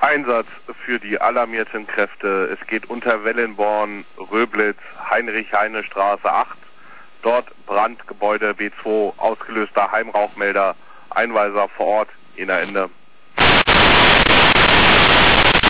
Einsatz für die alarmierten Kräfte. Es geht unter Wellenborn, Röblitz, Heinrich-Heine-Straße 8. Dort Brandgebäude B2, ausgelöster Heimrauchmelder, Einweiser vor Ort, Ende.